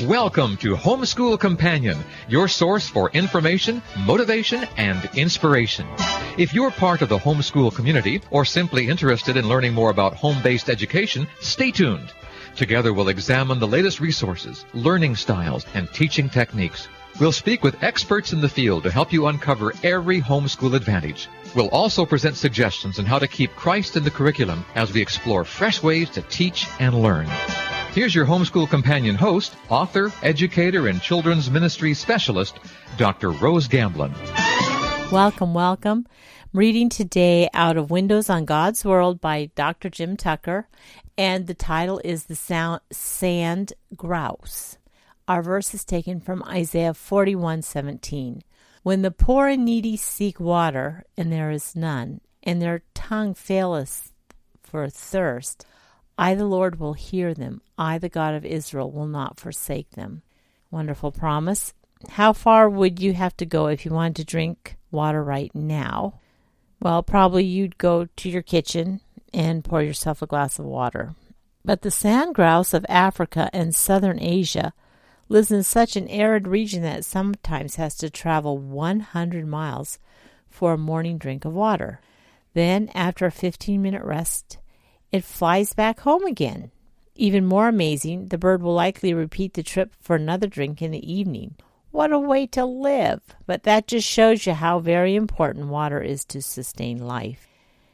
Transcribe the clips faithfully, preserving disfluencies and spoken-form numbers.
Welcome to Homeschool Companion, your source for information, motivation, and inspiration. If you're part of the homeschool community or simply interested in learning more about home-based education, stay tuned. Together we'll examine the latest resources, learning styles, and teaching techniques. We'll speak with experts in the field to help you uncover every homeschool advantage. We'll also present suggestions on how to keep Christ in the curriculum as we explore fresh ways to teach and learn. Here's your Homeschool Companion host, author, educator, and children's ministry specialist, Doctor Rose Gamblin. Welcome, welcome. I'm reading today out of Windows on God's World by Doctor Jim Tucker, and the title is The Sound, Sand Grouse. Our verse is taken from Isaiah forty-one seventeen. When the poor and needy seek water, and there is none, and their tongue faileth for thirst, I, the Lord, will hear them. I, the God of Israel, will not forsake them. Wonderful promise. How far would you have to go if you wanted to drink water right now? Well, probably you'd go to your kitchen and pour yourself a glass of water. But the sand grouse of Africa and southern Asia lives in such an arid region that it sometimes has to travel one hundred miles for a morning drink of water. Then, after a fifteen-minute rest, it flies back home again. Even more amazing, the bird will likely repeat the trip for another drink in the evening. What a way to live! But that just shows you how very important water is to sustain life.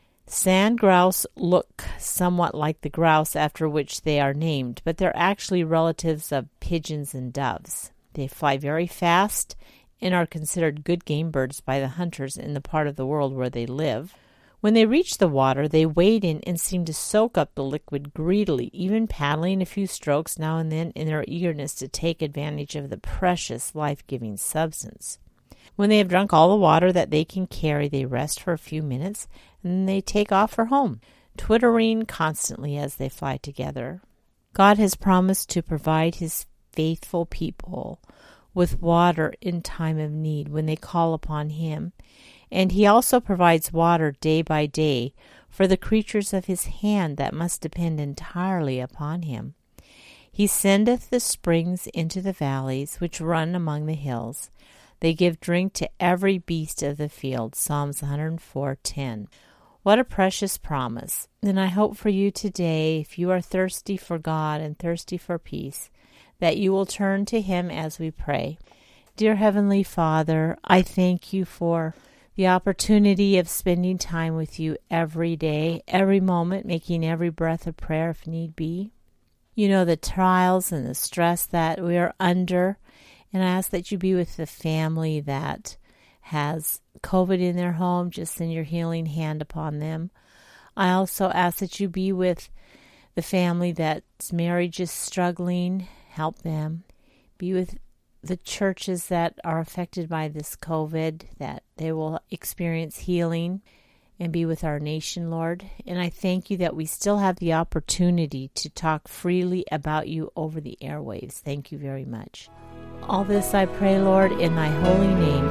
Sand grouse look somewhat like the grouse after which they are named, but they're actually relatives of pigeons and doves. They fly very fast and are considered good game birds by the hunters in the part of the world where they live. When they reach the water, they wade in and seem to soak up the liquid greedily, even paddling a few strokes now and then in their eagerness to take advantage of the precious life-giving substance. When they have drunk all the water that they can carry, they rest for a few minutes, and then they take off for home, twittering constantly as they fly together. God has promised to provide His faithful people with water in time of need when they call upon Him. And He also provides water day by day for the creatures of His hand that must depend entirely upon Him. He sendeth the springs into the valleys which run among the hills. They give drink to every beast of the field. Psalms one oh four ten. What a precious promise. And I hope for you today, if you are thirsty for God and thirsty for peace, that you will turn to Him as we pray. Dear Heavenly Father, I thank you for the opportunity of spending time with you every day, every moment, making every breath a prayer if need be. You know the trials and the stress that we are under, and I ask that you be with the family that has COVID in their home. Just send your healing hand upon them. I also ask that you be with the family that's marriage is struggling. Help them. Be with the churches that are affected by this COVID, that they will experience healing, and be with our nation, Lord. And I thank you that we still have the opportunity to talk freely about you over the airwaves. Thank you very much. All this I pray, Lord, in thy holy name.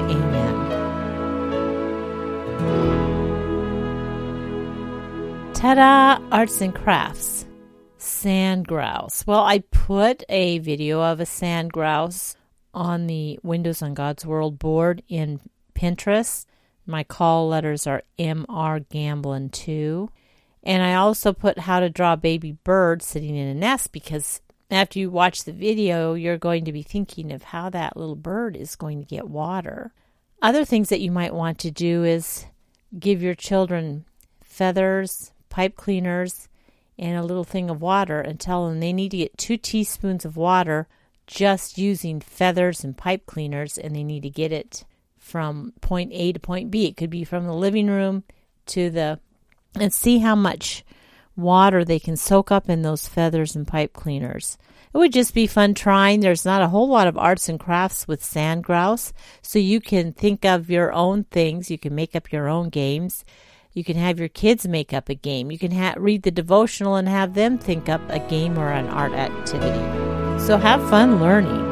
Amen. Ta-da! Arts and crafts. Sand grouse. Well, I put a video of a sand grouse on the Windows on God's World board in Pinterest. My call letters are M R Gamblin two. And I also put how to draw a baby bird sitting in a nest, because after you watch the video, you're going to be thinking of how that little bird is going to get water. Other things that you might want to do is give your children feathers, pipe cleaners, and a little thing of water, and tell them they need to get two teaspoons of water just using feathers and pipe cleaners, and they need to get it from point A to point B. It could be from the living room to the, and see how much water they can soak up in those feathers and pipe cleaners. It would just be fun trying. There's not a whole lot of arts and crafts with sand grouse, so you can think of your own things. You can make up your own games. You can have your kids make up a game. You can ha- read the devotional and have them think up a game or an art activity. So have fun learning.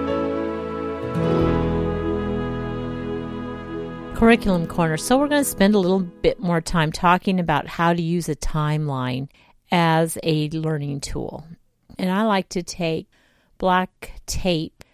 Curriculum Corner. So we're going to spend a little bit more time talking about how to use a timeline as a learning tool. And I like to take black tape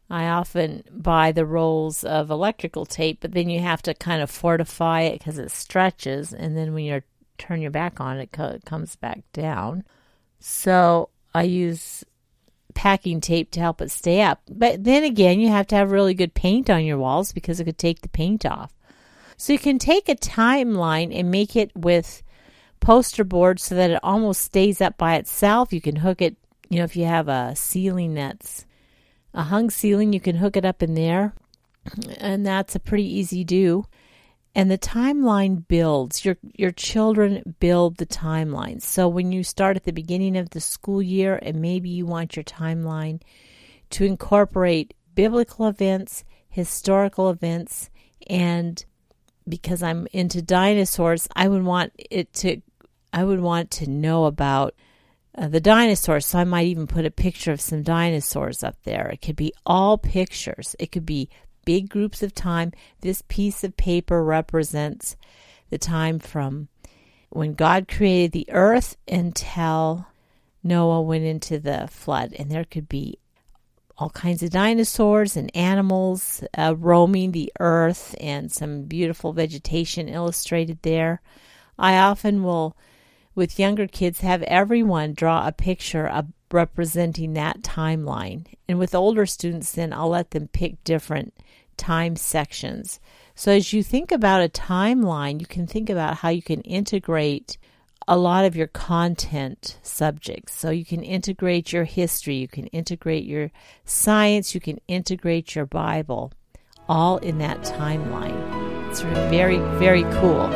I often buy the rolls of electrical tape, but then you have to kind of fortify it because it stretches, and then when you turn your back on it, it, co- it comes back down. So I use packing tape to help it stay up. But then again, you have to have really good paint on your walls because it could take the paint off. So you can take a timeline and make it with poster board so that it almost stays up by itself. You can hook it, you know, if you have a ceiling that's a hung ceiling, you can hook it up in there, and that's a pretty easy do. And the timeline builds. Your your children build the timeline. So when you start at the beginning of the school year, and maybe you want your timeline to incorporate biblical events, historical events, and because I'm into dinosaurs, I would want it to I would want to know about Uh, the dinosaurs, so I might even put a picture of some dinosaurs up there. It could be all pictures. It could be big groups of time. This piece of paper represents the time from when God created the earth until Noah went into the flood. And there could be all kinds of dinosaurs and animals uh, roaming the earth, and some beautiful vegetation illustrated there. I often will, with younger kids, have everyone draw a picture of representing that timeline. And with older students, then I'll let them pick different time sections. So as you think about a timeline, you can think about how you can integrate a lot of your content subjects. So you can integrate your history, you can integrate your science, you can integrate your Bible, all in that timeline. It's very, very cool.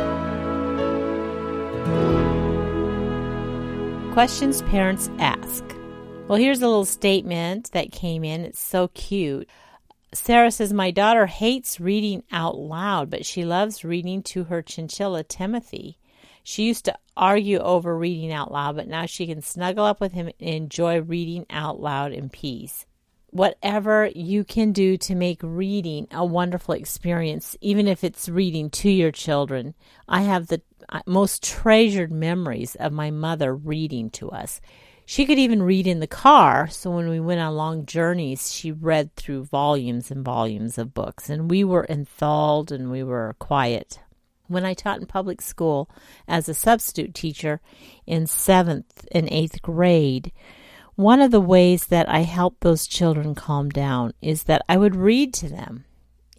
Questions parents ask. Well, here's a little statement that came in. It's so cute. Sarah says, my daughter hates reading out loud, but she loves reading to her chinchilla, Timothy. She used to argue over reading out loud, but now she can snuggle up with him and enjoy reading out loud in peace. Whatever you can do to make reading a wonderful experience, even if it's reading to your children. I have the most treasured memories of my mother reading to us. She could even read in the car, so when we went on long journeys, she read through volumes and volumes of books, and we were enthralled and we were quiet. When I taught in public school as a substitute teacher in seventh and eighth grade, one of the ways that I helped those children calm down is that I would read to them,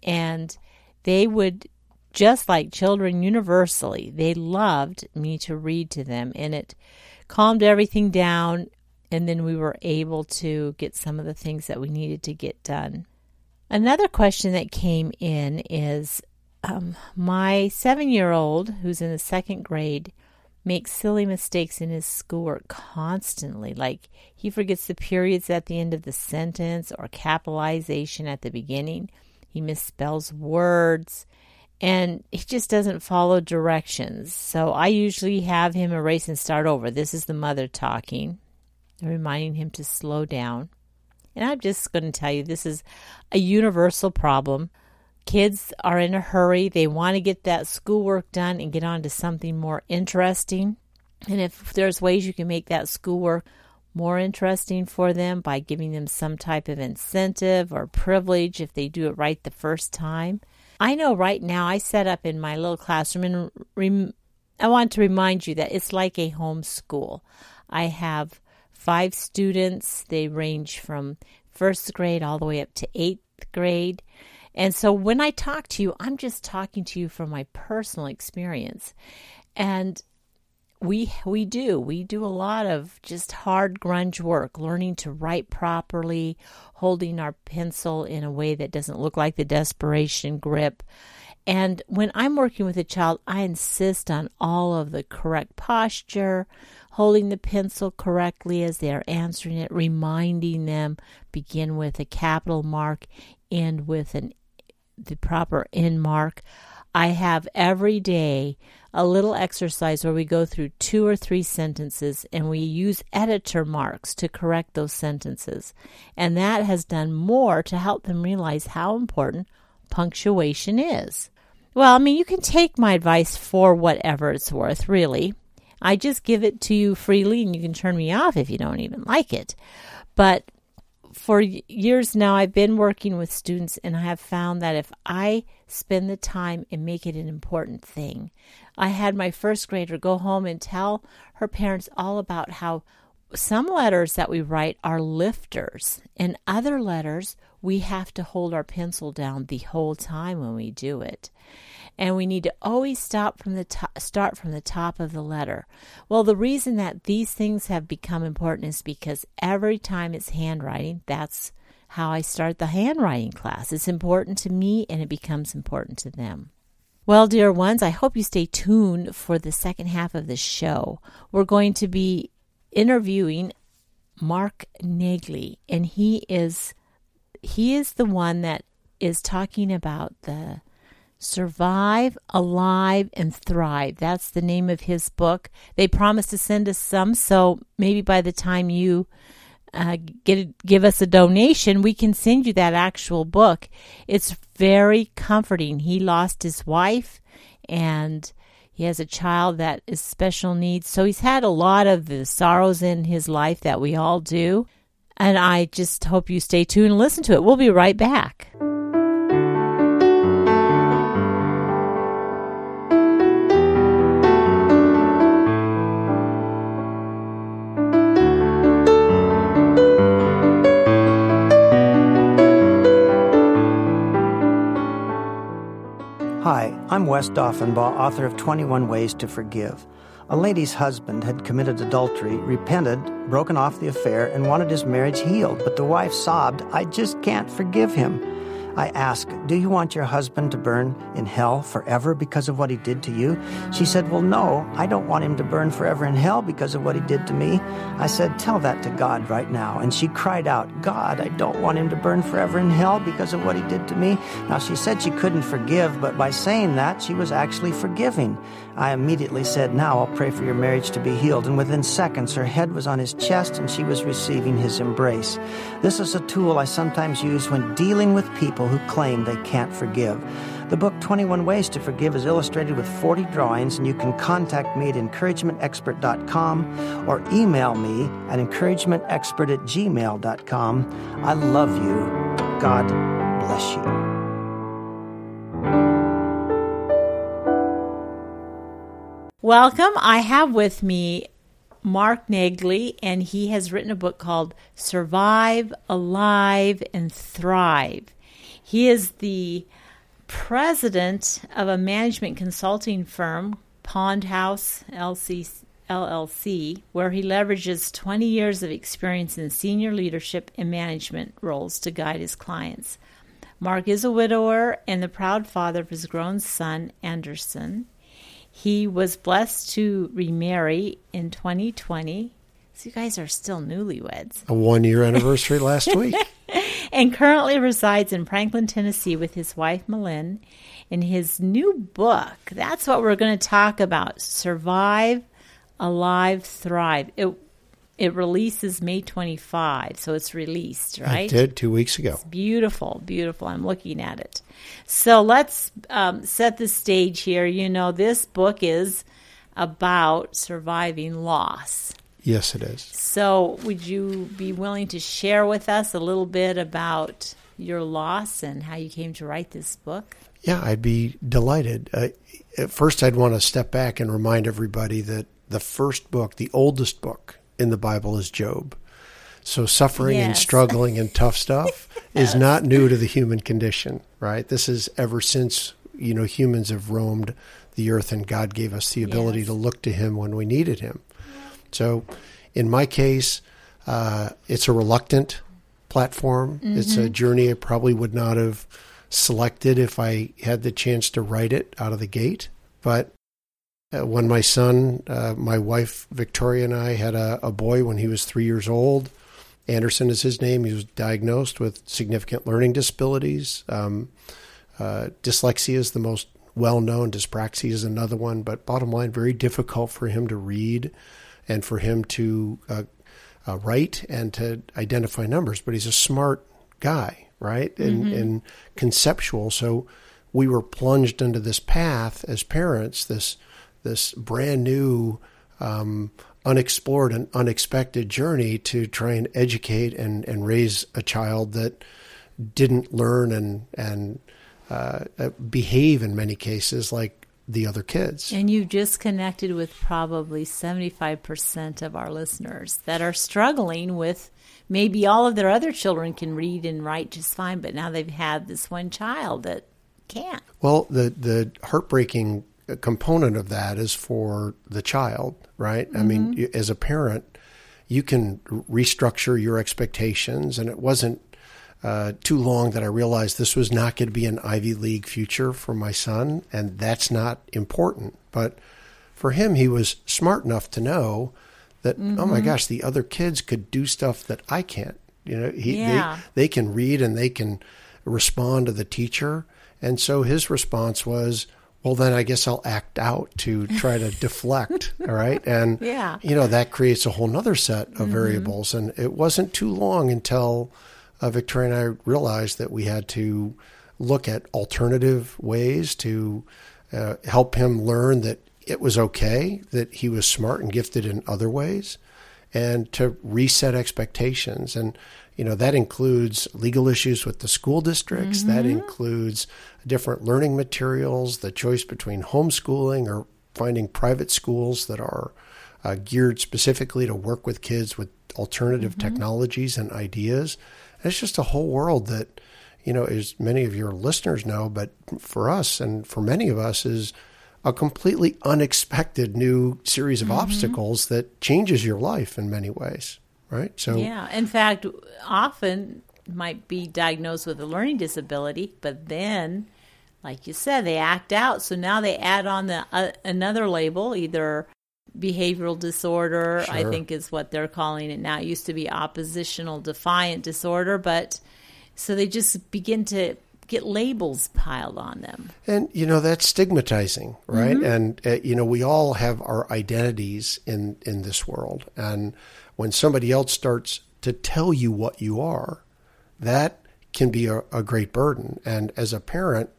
and they would, just like children universally, they loved me to read to them, and it calmed everything down, and then we were able to get some of the things that we needed to get done. Another question that came in is, um, my seven-year-old, who's in the second grade, makes silly mistakes in his schoolwork constantly. Like, he forgets the periods at the end of the sentence or capitalization at the beginning. He misspells words, and he just doesn't follow directions. So I usually have him erase and start over. This is the mother talking, reminding him to slow down. And I'm just going to tell you, this is a universal problem. Kids are in a hurry. They want to get that schoolwork done and get on to something more interesting. And if there's ways you can make that schoolwork more interesting for them by giving them some type of incentive or privilege if they do it right the first time. I know right now I set up in my little classroom, and rem- I want to remind you that it's like a home school. I have five students. They range from first grade all the way up to eighth grade. And so when I talk to you, I'm just talking to you from my personal experience. And we we do. We do a lot of just hard grunge work, learning to write properly, holding our pencil in a way that doesn't look like the desperation grip. And when I'm working with a child, I insist on all of the correct posture, holding the pencil correctly as they're answering it, reminding them, begin with a capital mark, end with an the proper end mark. I have every day a little exercise where we go through two or three sentences and we use editor marks to correct those sentences. And that has done more to help them realize how important punctuation is. Well, I mean, you can take my advice for whatever it's worth, really. I just give it to you freely, and you can turn me off if you don't even like it. But for years now, I've been working with students, and I have found that if I spend the time and make it an important thing, I had my first grader go home and tell her parents all about how some letters that we write are lifters, and other letters we have to hold our pencil down the whole time when we do it. And we need to always stop from the to- start from the top of the letter. Well, the reason that these things have become important is because every time it's handwriting, that's how I start the handwriting class. It's important to me, and it becomes important to them. Well, dear ones, I hope you stay tuned for the second half of the show. We're going to be interviewing Mark Neagley, and he is he is the one that is talking about the Survive, Alive, and Thrive. That's the name of his book. They promised to send us some, so maybe by the time you uh, get give us a donation, we can send you that actual book. It's very comforting. He lost his wife, and he has a child that is special needs. So he's had a lot of the sorrows in his life that we all do. And I just hope you stay tuned and listen to it. We'll be right back. Hi, I'm Wes Doffenbaugh, author of twenty-one Ways to Forgive. A lady's husband had committed adultery, repented, broken off the affair, and wanted his marriage healed, but the wife sobbed, "I just can't forgive him." I asked, "Do you want your husband to burn in hell forever because of what he did to you?" She said, "Well, no, I don't want him to burn forever in hell because of what he did to me." I said, "Tell that to God right now." And she cried out, "God, I don't want him to burn forever in hell because of what he did to me." Now, she said she couldn't forgive, but by saying that, she was actually forgiving. I immediately said, "Now I'll pray for your marriage to be healed." And within seconds, her head was on his chest and she was receiving his embrace. This is a tool I sometimes use when dealing with people who claim they can't forgive. The book twenty-one Ways to Forgive is illustrated with forty drawings, and you can contact me at encouragement expert dot com or email me at encouragement expert at gmail dot com. I love you. God bless you. Welcome. I have with me Mark Neagley, and he has written a book called Survive, Alive, and Thrive. He is the president of a management consulting firm, Pond House L L C, where he leverages twenty years of experience in senior leadership and management roles to guide his clients. Mark is a widower and the proud father of his grown son, Anderson. He was blessed to remarry in twenty twenty. So you guys are still newlyweds. A one-year anniversary last week. And currently resides in Franklin, Tennessee with his wife, Malin. In his new book, that's what we're going to talk about, Survive, Alive, Thrive. It it releases May twenty-fifth, so it's released, right? It did, two weeks ago. It's beautiful, beautiful. I'm looking at it. So let's um, set the stage here. You know, this book is about surviving loss. Yes, it is. So would you be willing to share with us a little bit about your loss and how you came to write this book? Yeah, I'd be delighted. Uh, at first, I'd want to step back and remind everybody that the first book, the oldest book in the Bible, is Job. So suffering yes. and struggling and tough stuff yes. is not new to the human condition, right? This is ever since, you know, humans have roamed the earth and God gave us the ability yes. to look to him when we needed him. So in my case, uh, it's a reluctant platform. Mm-hmm. It's a journey I probably would not have selected if I had the chance to write it out of the gate. But uh, when my son, uh, my wife, Victoria, and I had a, a boy when he was three years old, Anderson is his name. He was diagnosed with significant learning disabilities. Um, uh, dyslexia is the most well-known. Dyspraxia is another one. But bottom line, very difficult for him to read and for him to uh, uh, write and to identify numbers. But he's a smart guy, right? And, mm-hmm. and conceptual. So we were plunged into this path as parents, this this brand new um, unexplored and unexpected journey to try and educate and, and raise a child that didn't learn and, and uh, behave in many cases like the other kids. And you just connected with probably seventy-five percent of our listeners that are struggling with maybe all of their other children can read and write just fine, but now they've had this one child that can't. Well, the, the heartbreaking component of that is for the child, right? Mm-hmm. I mean, as a parent, you can restructure your expectations, and it wasn't uh, too long that I realized this was not going to be an Ivy League future for my son, and that's not important. But for him, he was smart enough to know that, mm-hmm. oh my gosh, the other kids could do stuff that I can't. You know, he, yeah. they, they can read and they can respond to the teacher. And so his response was, well, then I guess I'll act out to try to deflect. All right. And, yeah. you know, that creates a whole nother set of mm-hmm. variables. And it wasn't too long until uh, Victoria and I realized that we had to look at alternative ways to uh, help him learn that it was okay, that he was smart and gifted in other ways, and to reset expectations. And, you know, that includes legal issues with the school districts. Mm-hmm. That includes different learning materials, the choice between homeschooling or finding private schools that are uh, geared specifically to work with kids with alternative mm-hmm. technologies and ideas. And it's just a whole world that, you know, as many of your listeners know, but for us and for many of us is a completely unexpected new series of mm-hmm. obstacles that changes your life in many ways, right? So yeah, in fact, often might be diagnosed with a learning disability, but then, like you said, they act out. So now they add on the uh, another label, either behavioral disorder, sure. I think is what they're calling it now. It used to be oppositional defiant disorder, but so they just begin to get labels piled on them. And, you know, that's stigmatizing, right? Mm-hmm. And, uh, you know, we all have our identities in, in this world. And when somebody else starts to tell you what you are, that can be a, a great burden. And as a parent,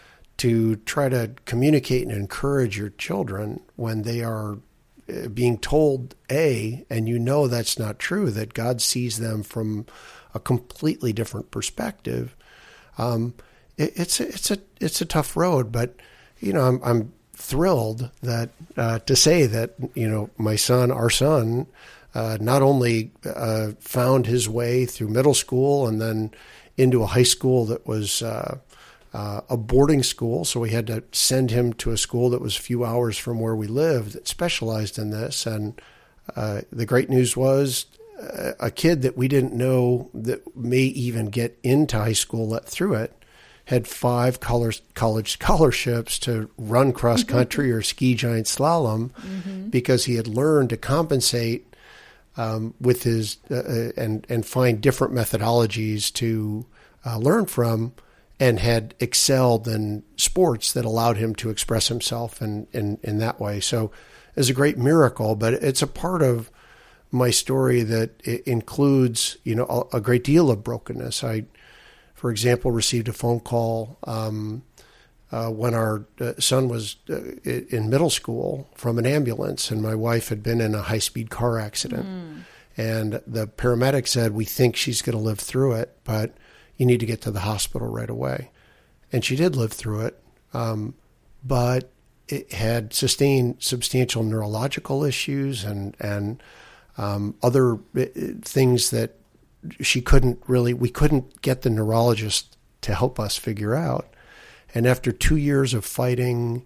to try to communicate and encourage your children when they are being told A, and you know that's not true, that God sees them from a completely different perspective, Um, it, it's a, it's a it's a tough road, but you know I'm I'm thrilled that uh, to say that you know my son, our son, uh, not only uh, found his way through middle school and then into a high school that was uh, uh, a boarding school, so we had to send him to a school that was a few hours from where we lived that specialized in this. And uh, the great news was, a kid that we didn't know that may even get into high school let through it had five college college scholarships to run cross country or ski giant slalom mm-hmm. because he had learned to compensate um, with his uh, and and find different methodologies to uh, learn from, and had excelled in sports that allowed him to express himself in in, in that way. So it's a great miracle, but it's a part of my story that it includes, you know, a, a great deal of brokenness. I, for example, received a phone call um, uh, when our uh, son was uh, in middle school from an ambulance, and my wife had been in a high-speed car accident. Mm. And the paramedic said, "We think she's going to live through it, but you need to get to the hospital right away." And she did live through it, um, but it had sustained substantial neurological issues and and Um, other things that she couldn't really, we couldn't get the neurologist to help us figure out. And after two years of fighting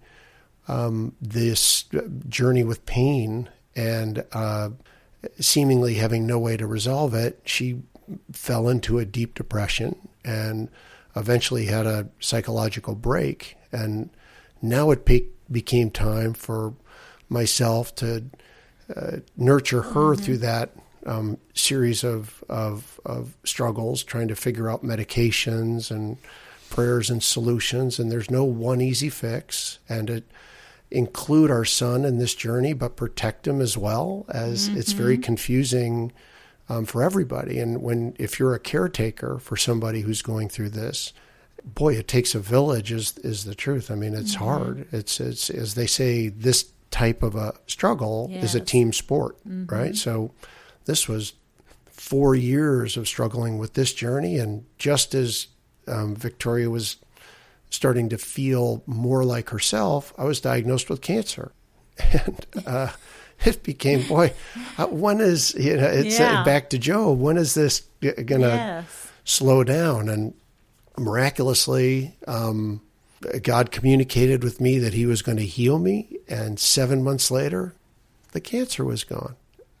um, this journey with pain and uh, seemingly having no way to resolve it, she fell into a deep depression and eventually had a psychological break. And now it be- became time for myself to Uh, nurture her mm-hmm. through that um, series of, of of struggles, trying to figure out medications and prayers and solutions. And there's no one easy fix. And to include our son in this journey, but protect him as well, as mm-hmm. it's very confusing um, for everybody. And when if you're a caretaker for somebody who's going through this, boy, it takes a village. Is is the truth? I mean, it's mm-hmm. hard. It's it's as they say, this type of a struggle Yes. is a team sport, mm-hmm. right? So this was four years of struggling with this journey. And just as um, Victoria was starting to feel more like herself, I was diagnosed with cancer. And uh, it became, boy, uh, when is, you know, it's yeah. uh, back to Job, when is this going to yes. slow down? And miraculously, um, God communicated with me that he was going to heal me. And seven months later, the cancer was gone.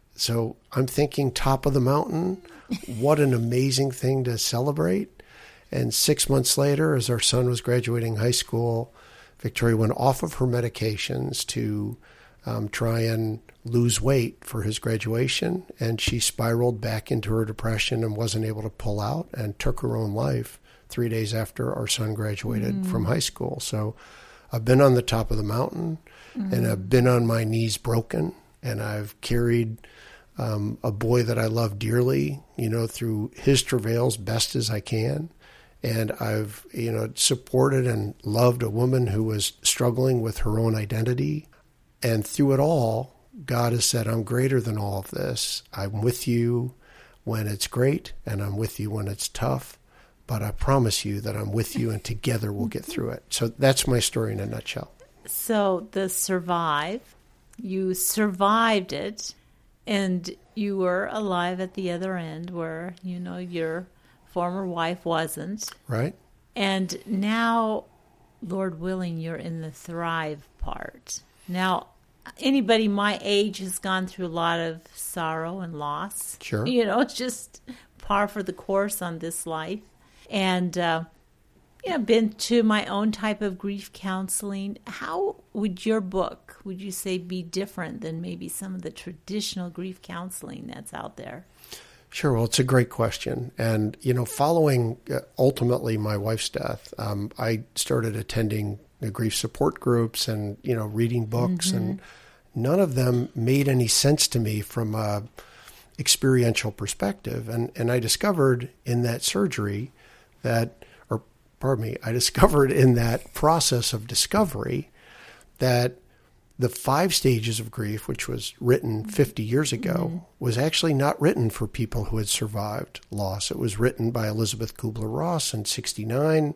So I'm thinking top of the mountain, what an amazing thing to celebrate. And six months later, as our son was graduating high school, Victoria went off of her medications to um, try and lose weight for his graduation. And she spiraled back into her depression and wasn't able to pull out and took her own life three days after our son graduated mm. from high school. So I've been on the top of the mountain mm. and I've been on my knees broken, and I've carried um, a boy that I love dearly, you know, through his travails best as I can. And I've, you know, supported and loved a woman who was struggling with her own identity. And through it all, God has said, I'm greater than all of this. I'm with you when it's great, and I'm with you when it's tough. But I promise you that I'm with you, and together we'll get through it. So that's my story in a nutshell. So the survive, you survived it, and you were alive at the other end where, you know, your former wife wasn't. Right. And now, Lord willing, you're in the thrive part. Now, anybody my age has gone through a lot of sorrow and loss. Sure. You know, it's just par for the course on this life. And, uh, you know, been to my own type of grief counseling. How would your book, would you say, be different than maybe some of the traditional grief counseling that's out there? Sure. Well, it's a great question. And, you know, following uh, ultimately my wife's death, um, I started attending the grief support groups and, you know, reading books, mm-hmm. and none of them made any sense to me from a experiential perspective. And, and I discovered in that surgery that, or pardon me, I discovered in that process of discovery that the five stages of grief, which was written fifty years ago, mm-hmm. was actually not written for people who had survived loss. It was written by Elizabeth Kubler-Ross in sixty-nine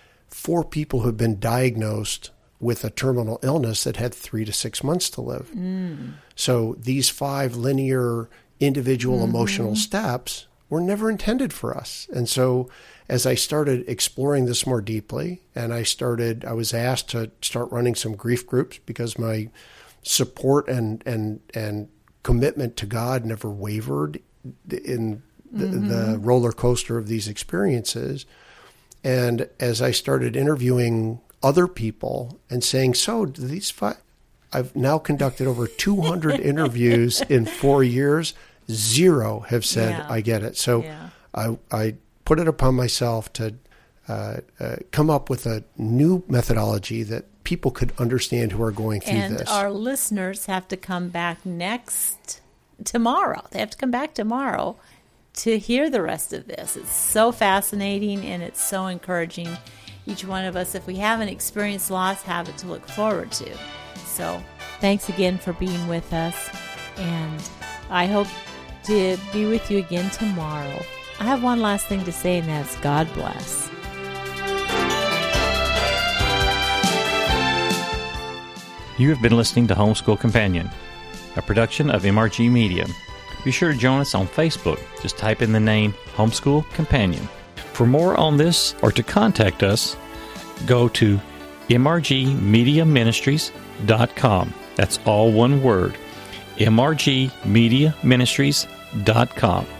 for people who had been diagnosed with a terminal illness that had three to six months to live. Mm. So these five linear individual mm-hmm. emotional steps were never intended for us. And so as I started exploring this more deeply, and I started, I was asked to start running some grief groups because my support and and and commitment to God never wavered in the, mm-hmm. the roller coaster of these experiences. And as I started interviewing other people and saying, so do these five, I've now conducted over two hundred interviews in four years. Zero have said, yeah. I get it. So yeah. I, I put it upon myself to uh, uh, come up with a new methodology that people could understand who are going through and this. And our listeners have to come back next, tomorrow. They have to come back tomorrow to hear the rest of this. It's so fascinating and it's so encouraging. Each one of us, if we haven't experienced loss, have it to look forward to. So thanks again for being with us. And I hope to be with you again tomorrow. I have one last thing to say, and that's God bless. You have been listening to Homeschool Companion, a production of M R G Media. Be sure to join us on Facebook. Just type in the name Homeschool Companion. For more on this or to contact us, go to m r g media ministries dot com. That's all one word, m r g media ministries dot com.